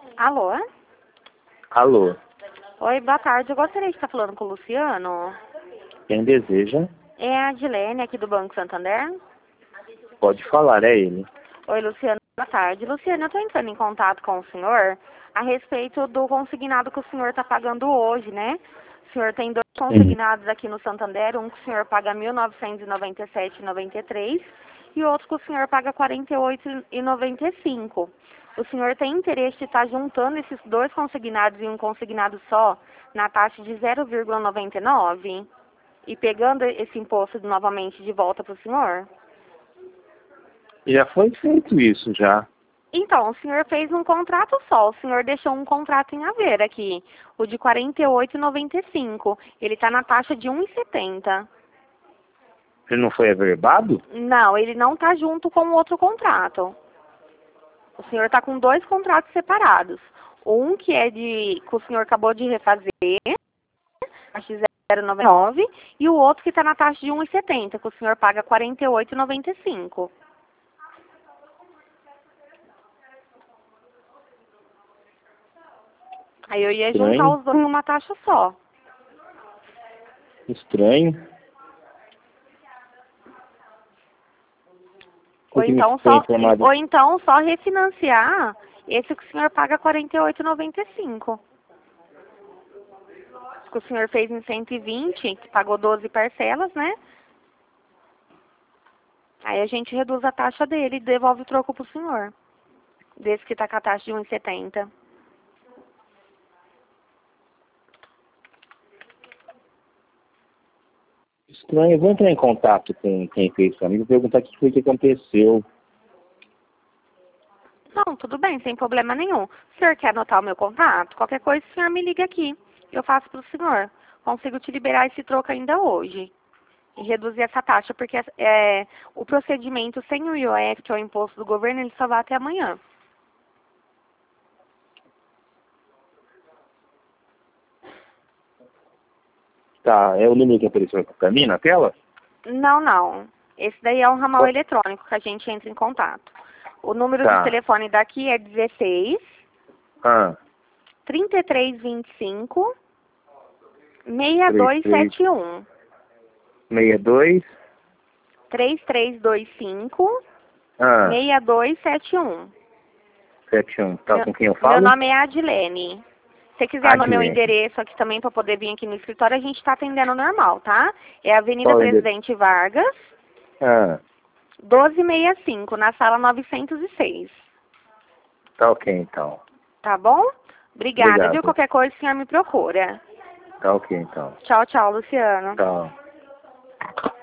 Alô? Alô, Oi, boa tarde. Eu gostaria de estar falando com o Luciano. quem deseja, É a Adilene, aqui do Banco Santander. pode falar, é ele. Oi, Luciano. Boa tarde. Luciano, eu estou entrando em contato com o senhor a respeito do consignado que o senhor está pagando hoje, né? O senhor tem dois consignados aqui no Santander, um que o senhor paga R$ 1.997,93 e outro que o senhor paga R$ 48,95. O senhor tem interesse de estar juntando esses dois consignados em um consignado só, na taxa de 0,99 e pegando esse imposto novamente de volta para o senhor? Já foi feito isso, já. Então, o senhor fez um contrato só, o senhor deixou um contrato em haver aqui, o de R$ 48,95. Ele está na taxa de R$ 1,70. Ele não foi averbado? Não, ele não está junto com o outro contrato. O senhor está com dois contratos separados. Um que é que o senhor acabou de refazer, taxa de 0,99, e o outro que está na taxa de 1,70, que o senhor paga R$ 48,95. Aí eu ia juntar Estranho. os dois em uma taxa só. Estranho. Ou Por que me então foi só, informado? ou então só refinanciar esse que o senhor paga R$ 48,95. Que o senhor fez em 120, que pagou 12 parcelas, né? Aí a gente reduz a taxa dele e devolve o troco pro senhor. Desse que tá com a taxa de 1,70. Estranho. Eu vou entrar em contato com quem fez isso pra mim, vou perguntar o que foi que aconteceu. Não, tudo bem, sem problema nenhum. O senhor quer anotar o meu contato? Qualquer coisa o senhor me liga aqui. Eu faço pro senhor. Consigo te liberar esse troco ainda hoje. E reduzir essa taxa, porque o procedimento sem o IOF, que é o imposto do governo, ele só vai até amanhã. Tá, é o número que apareceu pra mim na tela? Não, não. Esse daí é um ramal eletrônico que a gente entra em contato. O número Tá. do telefone daqui é 16 Ah, 3325 33, 6271. 62. 3325 Ah, 6271. 71. Tá, com quem eu Meu falo? nome é Adilene. Se você quiser no meu Adilene. endereço aqui também para poder vir aqui no escritório, a gente está atendendo normal, tá? É Avenida Qual é o endereço? Presidente Vargas, Ah, 1265, na sala 906. tá ok então. Tá bom? Obrigada, viu? Obrigado. Qualquer coisa o senhor me procura. Tá ok então. Tchau, tchau, Luciano. Tá.